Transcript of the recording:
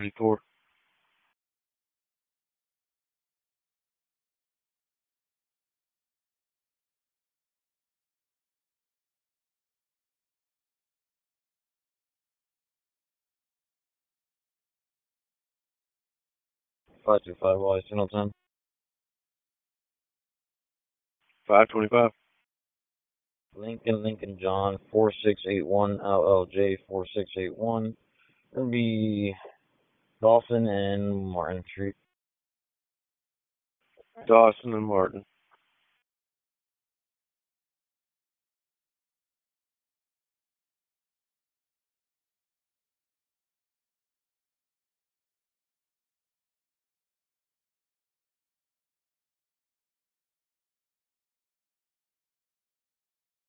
54. 525 Wally, Signal 10. 525. Lincoln John 4681 LLJ 4681. Gonna be Dawson and Martin Street. Dawson and Martin.